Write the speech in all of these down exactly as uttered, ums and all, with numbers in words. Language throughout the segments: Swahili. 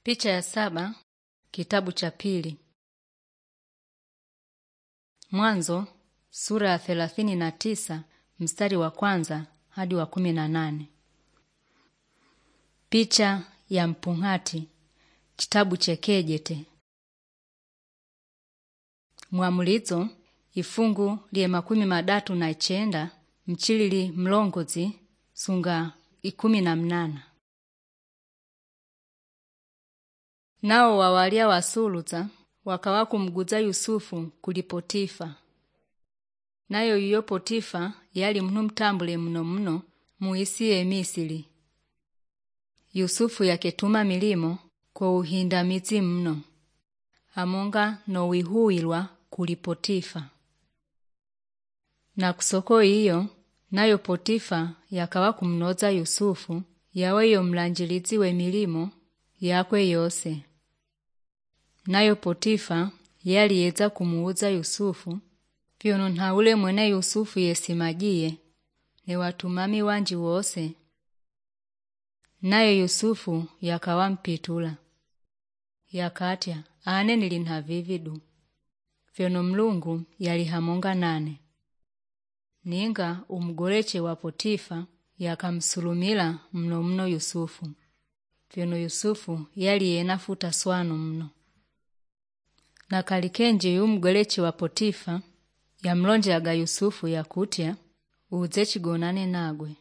Picha ya saba, kitabu cha pili. Mwanzo, sura ya thelathini na tisa, mstari wa kwanza hadi wa kumi na nane. Picha ya mpunghati, kitabu chekejete. Mwamulizo, ifungu liye makumi madatu na ichenda, mchilili mlongozi, sunga ikumi na mnana. Nao wawalia wasuluza, wakawa kumguza Yusufu kuli Potifa. Nayo iyo Potifa yali mnu mtambule mno mno muisi ye Misiri. Yusufu yaketuma milimo kwa uhindamizi mno, amonga no wihuilwa kuli Potifa. Na kusoko iyo, nayo Potifa yakawa kumnoza Yusufu, yawe yo mlanjilizi we milimo yakwe yose. Nayo Potifa yali yeza kumuuza Yusufu, vyono nhaule mwene Yusufu yesimajie, ne watumami wanji wose. Nayo Yusufu yakawa mpitula. Yakatya, ane nilinha vividu. Vyono Mlungu yali hamonga nane. Ninga umgoleche wa Potifa yakamsulumila mno mno Yusufu. Vyono Yusufu yali yenafuta swano mno. Na kalikenje yu mgoleche wa Potifa ya mlonje aga Yusufu ya kutya uzechi gonane nagwe.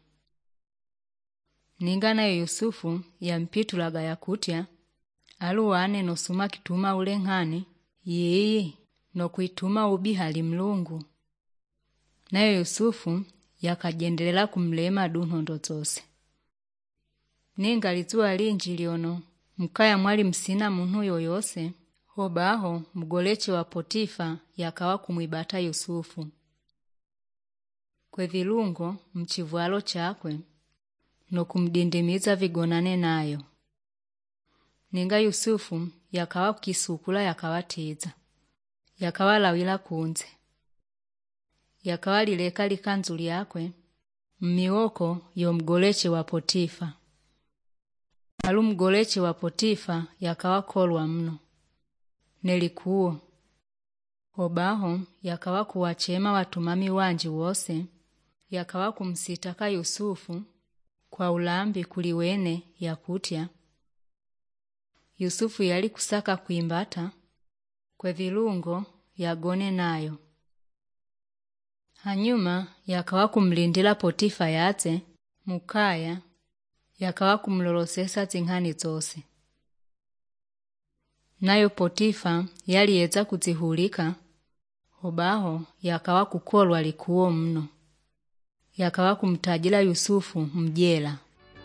Ninga nayo Yusufu ya mpitulaga ya kutya aluwane no suma kituma ule nghani yeye no kuituma ubihali Mlungu. Nayo Yusufu yakajendelela kumlema dunhondo zose. Ninga lizuwa linji liono mkaya mwali msina muntu yoyose, hobaho mgoleche wa Potifa yakawa kumwibata Yusufu. Kwe vilungo mchivualo chakwe no kumdindimiza vigonane nayo. Ninga Yusufu yakawa kukisukula yakawa tiza. Yakawa lawila kunze. Yakawa lileka likanzuli yakwe mmiwoko yo mgoleche wa Potifa. Alu mgoleche wa Potifa yakawa kolwa mno. Nelikuo. Hobaho yakawa kuwachema watumami wanji wose, yakawa kumsitaka Yusufu kwa ulambi kuliwene ya kutya. Yusufu yali kusaka kuimbata, kwe vilungo yagone nayo. Hanyuma yakawa kumlindila Potifa yate, mukaya, yakawa kumlolosesa zinghani zose. Nayo Potifa yali yeza kuzihulika, hobaho yakawa kukolwa likuo mno. Yakawa kumtajila Yusufu mjela.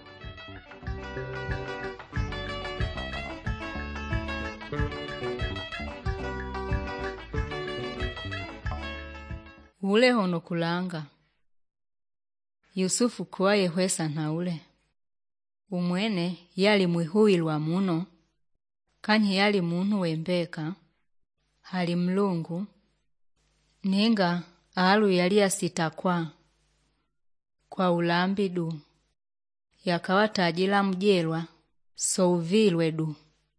Ule hono kulanga. Yusufu kuwa yehwesa na ule. Umwene yali mwihuilwa muno, kanyi yali muntu wembeka, hali Mlungu. Ninga alu yali yasitakwa kwa ulambi du. Yakawa tajila mjelwa, so uvilwe du.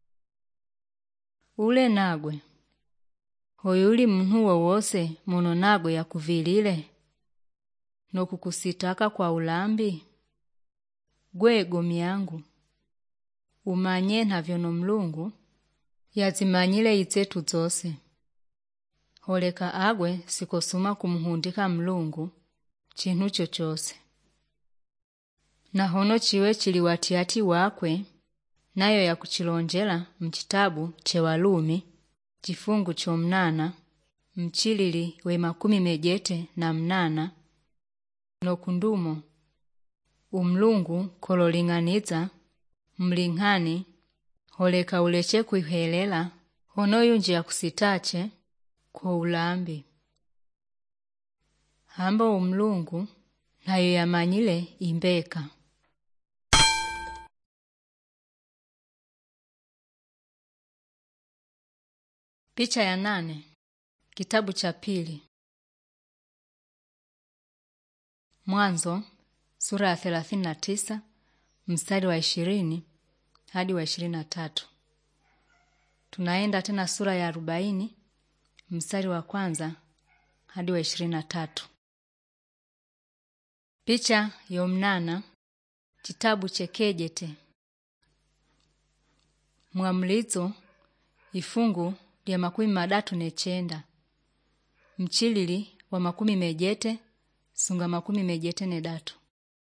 Ule nagwe. Hoyuli muntu wose mono nagwe ya kuvilile. No kukusitaka kwa ulambi. Gwe gomi yangu. Umanye na vyono Mlungu yazimanyile itzetu zose. Holeka agwe sikosuma kumuhundika Mlungu chintu chochose. Na hono chiwe chiliwatiati wakwe, nayo ya kuchilonjela mchitabu che Walumi, chifungu cho mnana, mchilili we makumi mejete na mnana, no kundumo, umlungu kololinganiza, mlinghani, holeka uleche kuihelela, hono yunji ya kusitache, kwa ulambi. Hamba umlungu, nayo yamanyile imbeka. Picha ya nane, kitabu cha pili. Mwanzo, sura ya thelathini na tisa, mstari wa ishirini hadi wa ishirini na tatu. Tunaenda tena sura ya arobaini, mstari wa kwanza hadi wa ishirini na tatu. Picha yomnana chitabu chekejete. Mwamlizo ifungu lya makumi madatu nechenda. Mchilili wa makumi mejete sunga makumi mejete ne datu.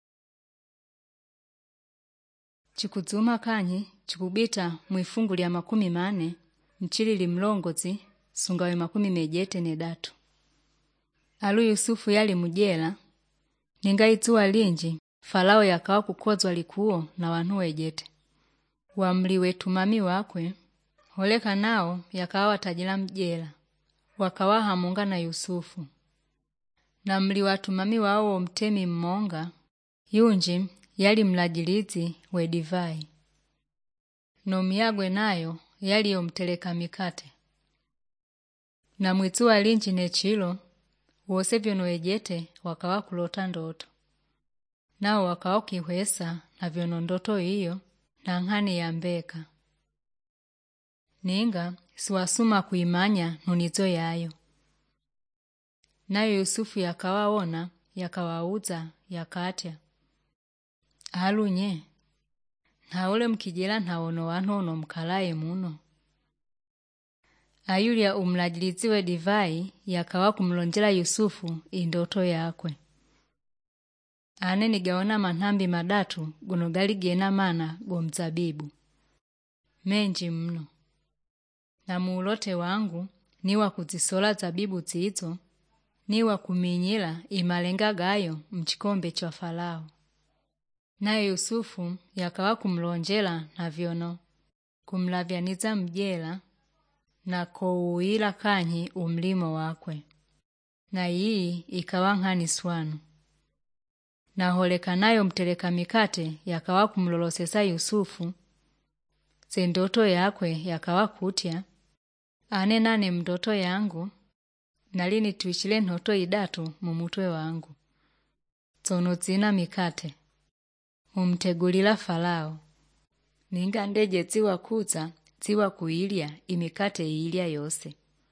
Chikuzuma kanyi chikubita mwifungu lya makumi mane mchilili mlongozi sunga we makumi mejete ne datu. Alu Yusufu yali mujela ninga ituwa linji Farao yakawa kukozwa likuo na wantu wejete. Wamli wetu mami wakwe holeka nao yakawa watajila mjela wakawa hamunga na Yusufu. Na mli watu mami wao mtemi mmonga yunji yali mlajilizi we divai. No miyagwe nayo yali yomteleka mikate. Na mwituwa linji nechilo wose vyono wejete wakawa kulota ndoto. Nao wakawa kihwesa na vyono ndoto hiyo na nghani ya mbeka. Ninga siwasuma kuimanya nunizo yayo. Nayo Yusufu yakawa ona yakawauza yakatya. Alu nye, na ule mkijela na ono wano ono mkalaye muno. Ayulia umlajiliziwe divai yakawa kumlonjela Yusufu indoto yakwe. Ane nigaona manhambi madatu gunogali gena mana gomzabibu. Menji mno. Na muulote wangu niwa kuzisola zabibu zizo, niwa kuminyila imalenga gayo mchikombe cha Farao. Naye Yusufu yakawa kumlonjela na vyono, kumlavyaniza mjela na kouila kanyi umlimo wakwe. Na hii ikawa nghani swanu. Na holeka nayo mteleka mikate yakawa kumlolosesa Yusufu. Zendoto yakwe yakawa kutya. Ane nane mdoto yangu. Nalini tuichile nhoto idatu mumutwe wangu. Zono zina mikate. Umtegulila Farao. Ninga ndeje ziwa kuza ziwa kuilia imikate iilia yose.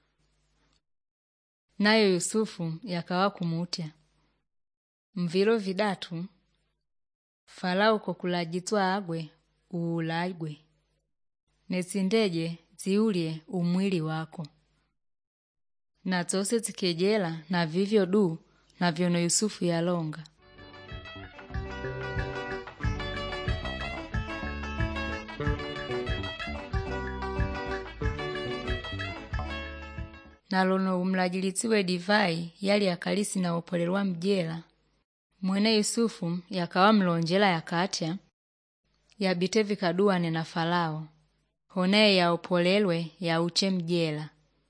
Nayo Yusufu yakawa kumutya. Mvilo vidatu, Farao kokulajitwa agwe uulagwe. Nesindeje ziulie umwili wako. Na zose zikejela na vivyo du na vyono Yusufu yalonga. Nalono umlajiliziwe divai yali akalisi na opolelwa mjela. Mwene Yusufu yakawa mlonjela yakatya. Yabite vikaduane na Farao. Hone ya opolelwe ya uche mjela.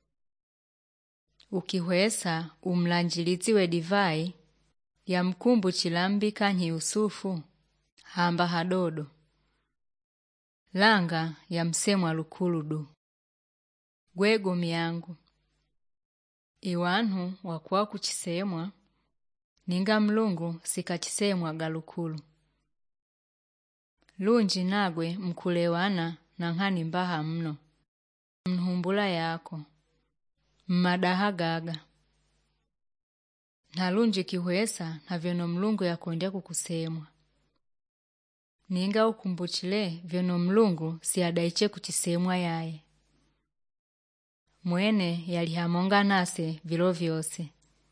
Ukihwesa umlanjiliziwe divai ya mkumbu chilambi kanyi Yusufu hamba hadodo. Langa ya msemwa lukuludu. Gwego miyangu. Iwanhu wakuwa kuchisemwa. Ninga mlungu sikachisemwa galukulu. Lunji nagwe mkulewana na nghani mbaha mno. Mhumbula yako. Mmadaha gaga. Na lunji kihwesa na vyono mlungu ya kuendea kukusemwa. Ninga ukumbuchile vyono mlungu siadaiche kuchisemwa yae. Mwene yalihamonga nase vilo vyose.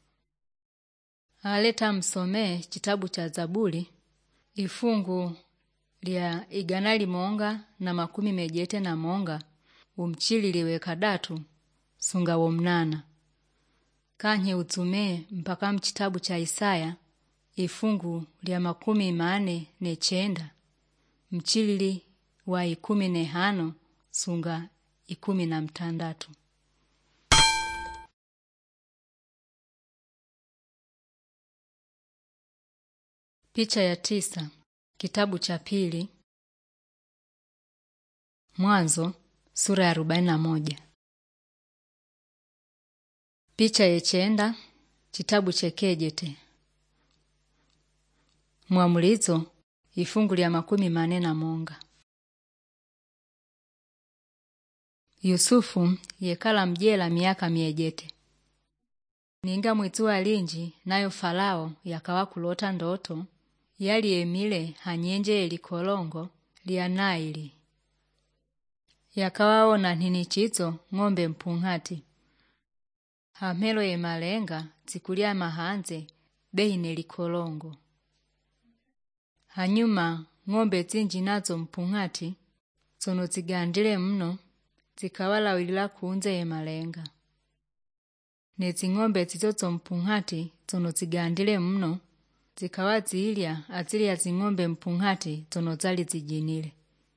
Aleta msome chitabu cha Zaburi, ifungu lia iganali monga na makumi mejete na monga, umchililiwe kadatu, sunga womnana. Kanyi utume mpaka mchitabu cha Isaya, ifungu lia makumi mane nechenda, mchilili wa ikumi nehano, sunga ikumi na mtandatu. Picha ya tisa, kitabu cha pili, Mwanzo, sura ya arobaini na moja. Picha yechenda, kitabu chekejete. Mwamulizo, ifungu lya makumi mane na monga. Yusufu yekala mjela miaka miejete. Ninga mwitua linji nayo Farao yakawa kulota ndoto yali emile hanyenje elikolongo lia Naili. Yakawa ona nini chito ng'ombe mpunghati. Hamelo ye malenga tikulia mahanze beine likolongo. Hanyuma ng'ombe tinji nazo mpunghati tono tigandile mno tikawala wilila kuunze ye malenga. Neti ng'ombe titoto mpunghati tono tigandile mno tikawa tiilia atili ya ng'ombe mpunghati tono tali tijinile.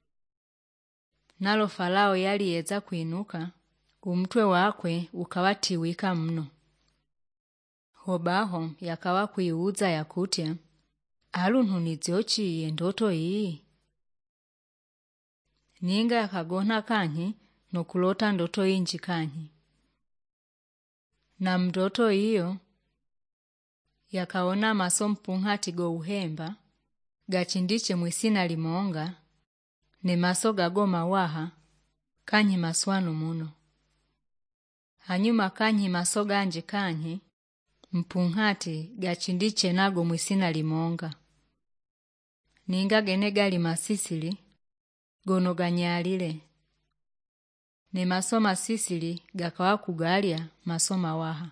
Nalo Farao yali yeza kuinuka, umtwe wakwe ukawatiwika mno. Hobaho yakawa kuiuza ya kutia, alu nuniziochi ye ndoto hii. Ninga yakagona kanyi no kulota ndoto inji kanyi. Na mdoto hiyo, yakaona maso mpunghati go uhemba, gachindiche mwisina limonga, ne maso gagoma waha, kanyi maswanu muno. Hanyuma kanyi maso ganje kanyi, mpunghati gachindiche nago mwisina limonga. Ninga genegali masisili, gono ganyalile. Ne maso masisili gakawa kugalia maso mawaha.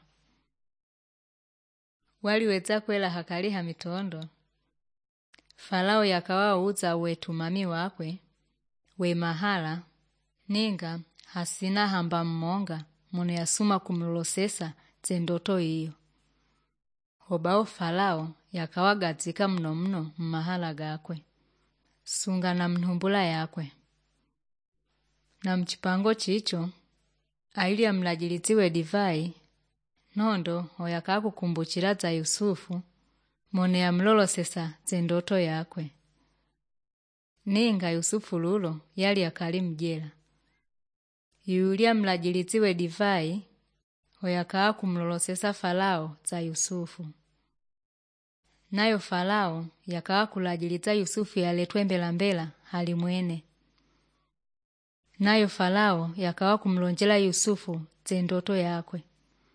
Wali weza kwela hakaliha mitondo. Farao yakawa uza wetu mami wakwe, we mahala, ninga hasina hamba mmonga mune yasuma kumulosesa zendoto hiyo. Hobao Farao yakawa gazika mno mno mmahala gakwe. Sunga na mnumbula yakwe. Na mchipango chicho, aili amlajilitiwe divai, nondo hoyaka kukumbuchira za Yusufu, mone ya mlolo sesa zendoto yakwe. Ninga Yusufu lulo yali yakali mjela. Yuli amlajilitiwe divai, hoyaka kumlolo sesa Farao za Yusufu. Nayo Farao yakawa kulajilita Yusufu yaletwe mbela mbela hali mwene. Nayo Farao yakawa kumlonjela Yusufu zendoto yakwe.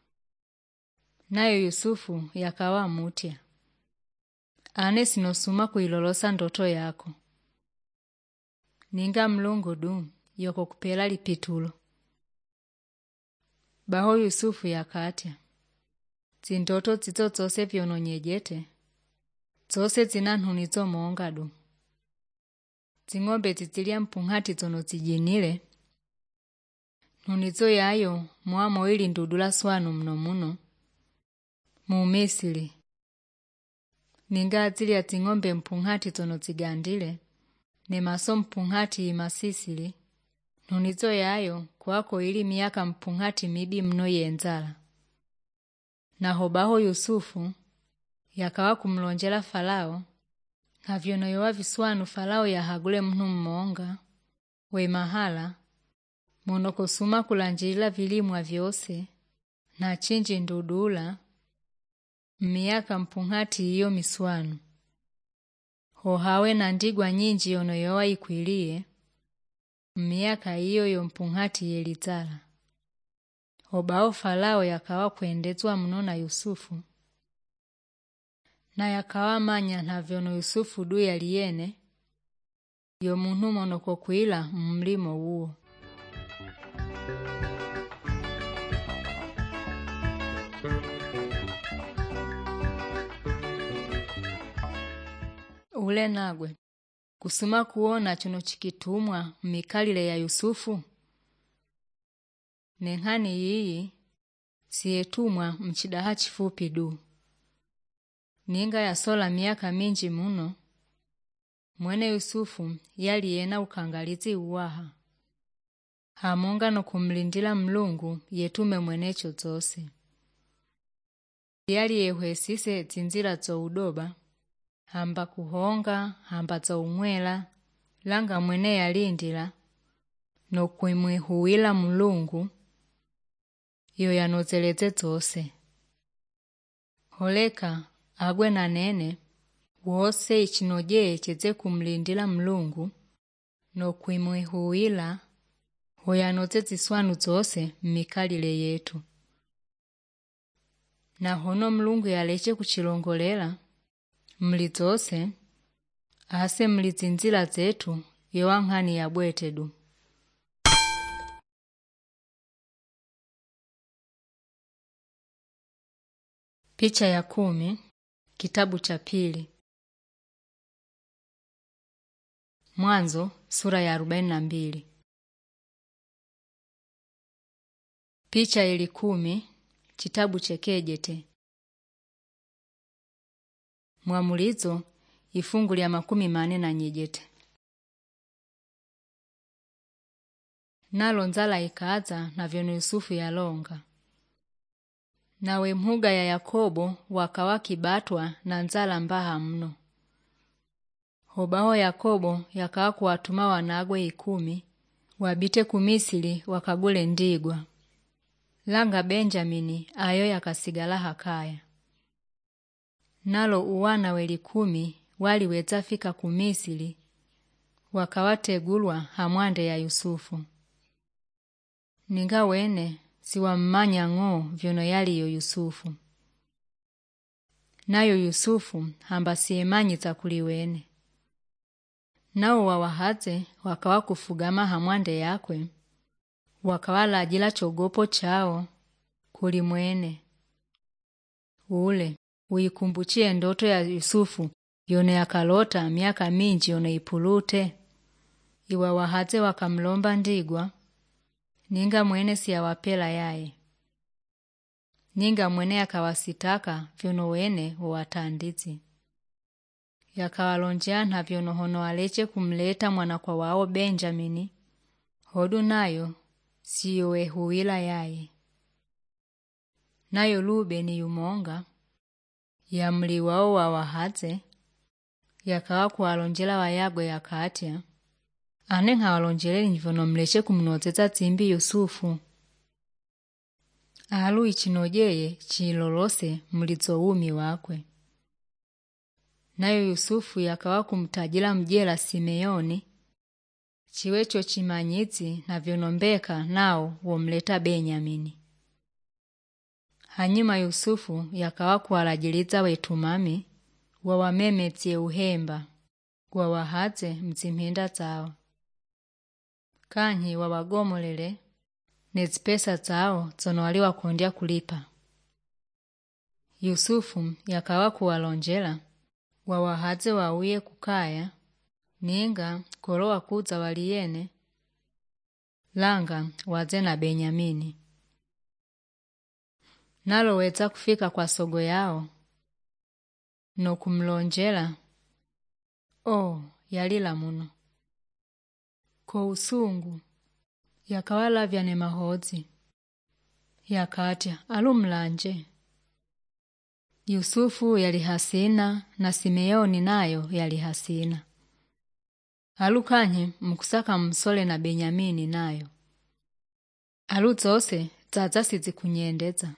Nayo Yusufu yakawa mutia. Ane sinosuma kuilolosa ndoto yako. Ninga mlungu du yoko kupela lipitulo. Baho Yusufu yakatia. Zindoto zito zose vyono nyejete. Zose zina nhunizo monga du. Zing'ombe titilia mpunghati tono tijinile. Nhunizo yayo mwamo ili ndudula swanu mno muno. Mumisili. Ninga atili ya ting'ombe mpunghati tono tigandile. Ne maso mpunghati imasisili. Nhunizo yayo kwako ili miaka mpunghati midi mno yenzala. Na hobaho Yusufu yakawa kumlonjela Farao. Na vyono yowa viswanu Farao ya hagule mnu mmonga. We mahala. Monoko suma kulanjila vilimwa vyose. Na chinji ndudula. Miaka mpunghati iyo miswanu. Hohawe na ndigwa nyinji yono yowa ikwilie. Miaka iyo yo mpunghati yelitala. Hobao Farao yakawa kuendezwa mno na Yusufu. Na yakawa manya na vyono Yusufu du yaliene. Yo munu monoko kuila mlimo uo. Ule nagwe. Kusuma kuona chuno chikitumwa mikalile ya Yusufu. Nenghani hii siyetumwa mchidaha chifupi du. Ninga ya sola miaka minji muno. Mwene Yusufu yali yena ukangalizi uwaha. Hamonga no kumlindila mlungu yetume mwenecho zose. Yali yehwesise zinzila zo udoba. Hamba kuhonga, hamba za umwela, langa mwene yalindila, no kuimwihuwila mlungu, yo yanozeleze zose. Holeka, agwe na nene, wose ichinoje cheze kumlindila mlungu, no kuimwihuwila, hoyanoze ziswanu zose mmikalile yetu. Na hono Mlungu yaleche kuchilongolela mli zose, ase mli zinzila zetu yowanghani ya bwetedu. Picha ya kumi, kitabu cha pili. Mwanzo sura ya arobaini na mbili. Picha ili kumi, kitabu chekejete. Mwamulizo ifungu lya makumi mane na nyejete. Nalo nzala ikaza na vyono Yusufu yalonga. Nawe mhuga ya Yakobo wakawa kibatwa na nzala mbaha mno. Hobaho Yakobo yakawa kuwatuma wanagwe ikumi, wabite kumisili wakagule ndigwa. Langa Benjamini ayo yakasigala hakaya. Nalo uwana weli kumi wali weza fika kumisili, wakawategulwa hamwande ya Yusufu. Ninga wene siwa mmanya ng'o vyono yali yo Yusufu. Nayo Yusufu hamba siemanyi za kuliwene. Nao wawahaze wakawa kufugama hamwande yakwe, wakawala ajila chogopo chao kulimwene. Ule uikumbuchie ndoto ya Yusufu yone yakalota miaka minji yone ipulute. Iwa wahaze wakamlomba ndigwa, ninga mwene siya wapela yae. Ninga mwene yakawasitaka vyono wene uwatandizi. Yakawalonjea na vyono hono aleche kumleta mwana kwa wao Benjamini, hodu nayo siyo wehuila yae. Nayo Lubeni yumonga, ya mli wao wawahaze, yakawa kuwalonjela wayagwe yakatia, ane ngawalonjele njivono mleche kumnozeza zimbi Yusufu. Alu ichinojeye chilolose mlizo umi wakwe. Nayo Yusufu yakawa kumtajila mjela Simeoni, chiwecho chimanyizi na vyonombeka nao womleta Benyamini. Hanyuma Yusufu yakawa kuwalajiliza wetumami, wawamemetie uhemba, wawahaze mzimhinda zao. Kanyi wawagomolele, nezipesa zao zono waliwa kuondia kulipa. Yusufu yakawa kuwalonjela, wawahaze wauye kukaya, ninga kolowa kuza waliyene, langa waze na Benyamini. Nalo weza kufika kwa sogo yao, no kumlonjela, oh, yalila muno. Kwa usungu, yakawala vyane mahozi. Yakatia, alumlanje. Yusufu yali hasina na Simeoni nayo yali hasina. Alukanyi mkusaka msole na Benyamini nayo. Alu zose zaza sizi kunyendeza.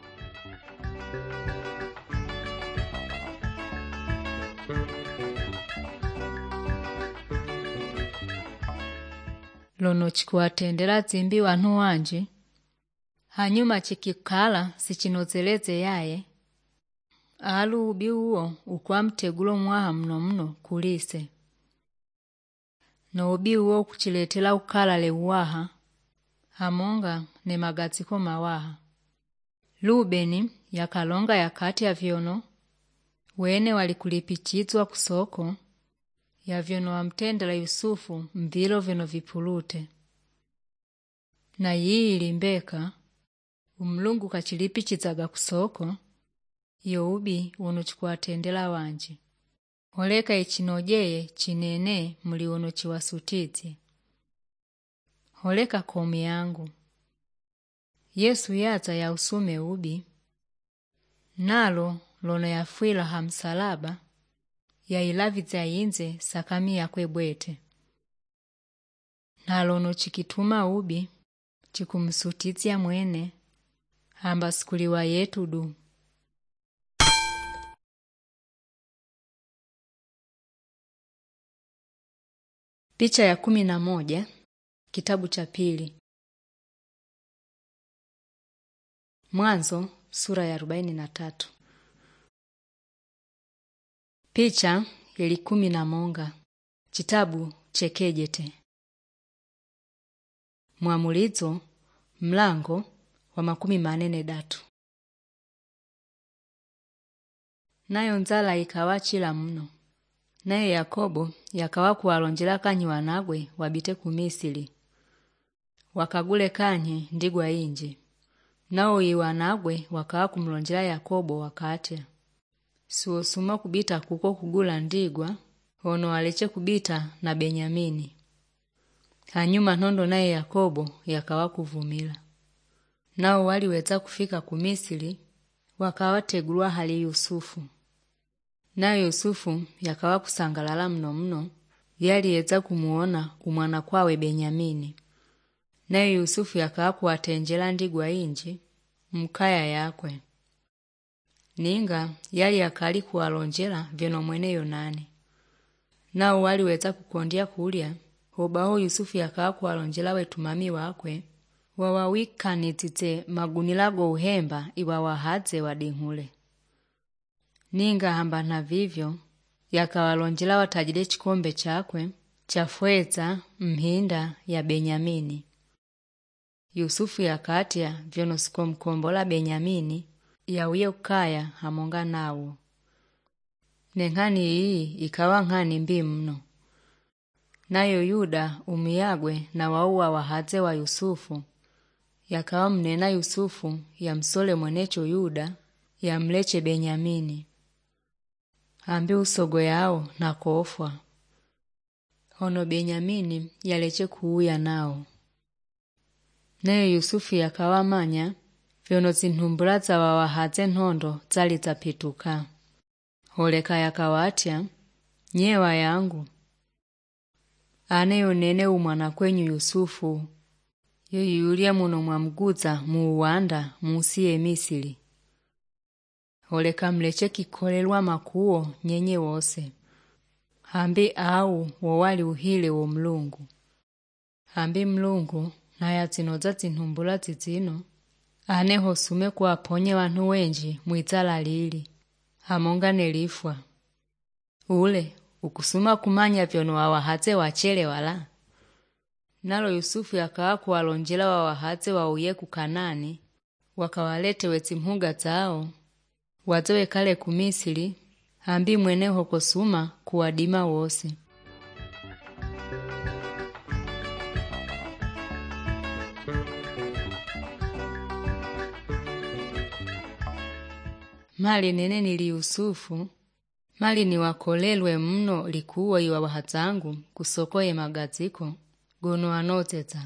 Lono chikuwatendela zimbi wanu wanje, hanyuma chikikala sichinozeleze yae, alu ubi uo ukwa mtegulo mwaha mno mno kulise. No ubi uo kuchiletela ukalale uwaha, hamonga ne magatiko mawaha. Lubeni yakalonga yakati ya vyono, wene walikulipichizwa kusoko, ya vyono wamtendela Yusufu mvilo vyono vipulute. Na yii ilimbeka, umlungu kachilipichizaga kusoko, iyo ubi uno chikuwatendela wanje. Holeka ichinojeye chinene muli uno chiwasutizi. Holeka komi yangu. Yesu yaza ya usume ubi, nalo lono yafuila hamsalaba, ya ilaviza inze sakami ya kwebwete. Nalo no chikituma ubi, chikumsutizia mwene, hamba sikuliwa yetu du. Picha ya kumi na moja, Kitabu cha pili. Mwanzo sura ya arobaini na tatu. Picha yeli kumi na monga. Chitabu chekejete. Mwamulizo mlango wa makumi manene datu. Nayo nzala ikawa chila mno. Naye Yakobo yakawa kuwalonjela kanyi wanagwe wabite ku Misiri. Wakagule kanyi ndigwa inji. Nao iwanagwe wakawa kumlonjela Yakobo wakatya, suosuma kubita kuko kugula ndigwa, ono waleche kubita na Benyamini. Hanyuma nondo naye Yakobo yakawa kuvumila. Nao waliweza kufika ku Misiri, wakawa tegulwa hali Yusufu. Nayo Yusufu yakawa kusangalala mno mno, yaliweza kumuona umwana kwawe Benyamini. Naye Yusufu yakawa kuwatenjela ndigwa inji mkaya yakwe. Ninga yali yakali kuwalonjela vyono mwene Yonani. Nao waliweza kukondia kulya, hobaho Yusufu yakawa kuwalonjela wetumami wakwe, wawawikanitite magunilago uhemba iwa wahadze wadinghule. Ninga hamba na vivyo, yakawalonjela watajile chikombe chakwe, chafweza mhinda ya Benyamini. Yusufu yakatya vyono sikomkombola Benyamini, yawiye ukaya hamonga nawo. Nenghani hii ikawa nghani mbi mno. Nayo Yuda umiyagwe na wauwa wahadze wa Yusufu, yakawa mnena Yusufu ya msole mwenecho Yuda, ya mleche Benyamini. Ambi usogo yao na kofwa. Hono Benyamini yaleche kuuya nao. Nayo Yusufu yakawa manya, vyono zintumbula za wawahadze nhondo zali zapituka. Holeka yakawatya, nyewa yangu. Ane yonene umwana kwenyu Yusufu, yoyulia muno mwamguza muuwanda musiye Misiri. Holeka mleche kikolelwa makuo nyenye wose. Hambi au wawali uhile wo Mlungu. Hambi Mlungu na ya zinoza zintumbula zizino, ane hosume kuwaponye wantu wenji mwizala lili, hamonga nelifwa. Ule, ukusuma kumanya vyono wawahadze wachele wala. Nalo Yusufu yakawa kuwalonjela wawahadze wauye ku Kanani, wakawalete wetimhuga zao, wazowe kale ku Misiri, hambi mwene hokosuma kuwadima wose. Mali nene nili Yusufu, mali ni wakolelwe mno likuwa iwa wahadzangu kusokoye magaziko, gono anoteta.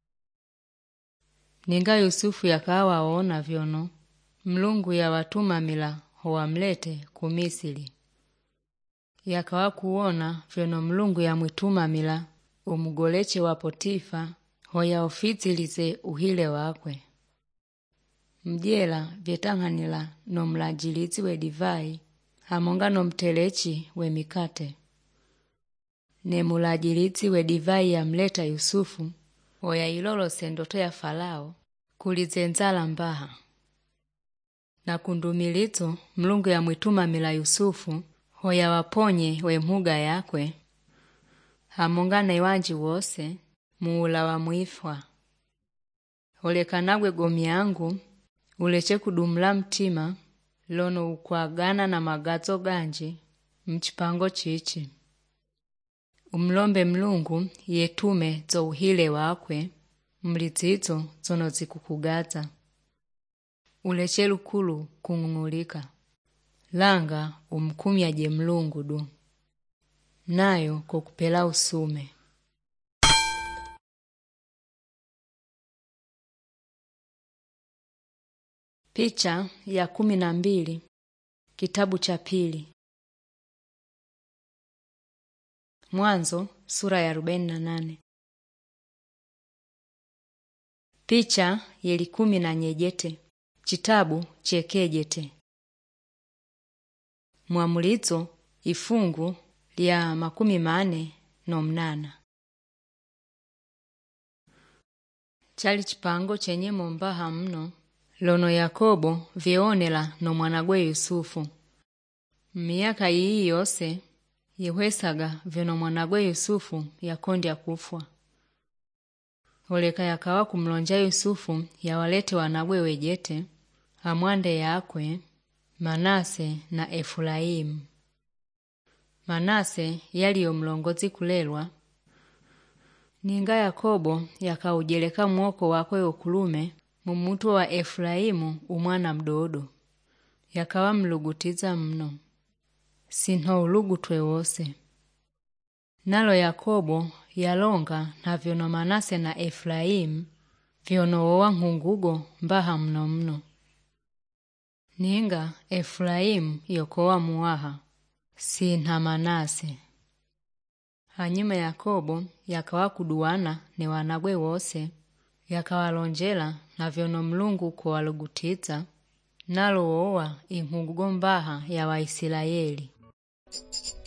Ninga Yusufu yakawa waona vyono, Mlungu ya watuma mila hoa mlete ku Misiri. Yakawa kuona vyono Mlungu ya mwituma mila umugoleche wa Potifa hoya ofitilize uhile wakwe. Mjela vyetanghanila no mlajilizi we divai, hamonga no mtelechi we mikate. Ne mulajilizi we divai ya mleta Yusufu, hoya ilolo sendoto ya Farao, kulizenzala mbaha. Na kundumilizo Mlungu ya mwituma mila Yusufu, hoya waponye we mhuga yakwe, hamonga na iwanji wose, muula wa mwifwa. Holekanagwe gomi yangu, uleche kudumla mtima, lono ukwagana na magazo ganji, mchipango chichi. Umlombe Mlungu yetume zo uhile wakwe, mlizizo zono zikukugaza. Uleche lukulu kung'ungulika. Langa umkumya je Mlungu du. Nayo kukupela usume. Picha ya kumi na mbili. Kitabu cha pili. Mwanzo sura ya arobaini na nane. Picha yeli kumi na nyejete. Chitabu chekejete. Mwamulizo ifungu lya makumi mane no mnana. Chali chipango chenye mombaha mno, lono Yakobo vionela no mwanagwe Yusufu. Miaka iyi yose, yehwesaga vino mwanagwe Yusufu yakondya kufwa. Oleka yakawa kumlonja Yusufu yawalete wanagwe wejete, amwande yakwe, Manase na Efraimu. Manase yali omlongozi kulelwa, ninga Yakobo yakaujeleka mwoko wakwe okulume mumutu wa Efraimu umwana mdodo. Yakawa mlugutiza mno, sinho ulugutwe wose. Nalo Yakobo yalonga na vyono Manase na Efraimu vyono owa nhungugo mbaha mno mno. Ninga Efraimu yokowa muwaha, sinha Manase. Hanyuma Yakobo yakawa kuduwana ne wanagwe wose, yakawalonjela na vyono Mlungu kuwalugutiza, nalo owa inhungugo mbaha ya Waisraeli.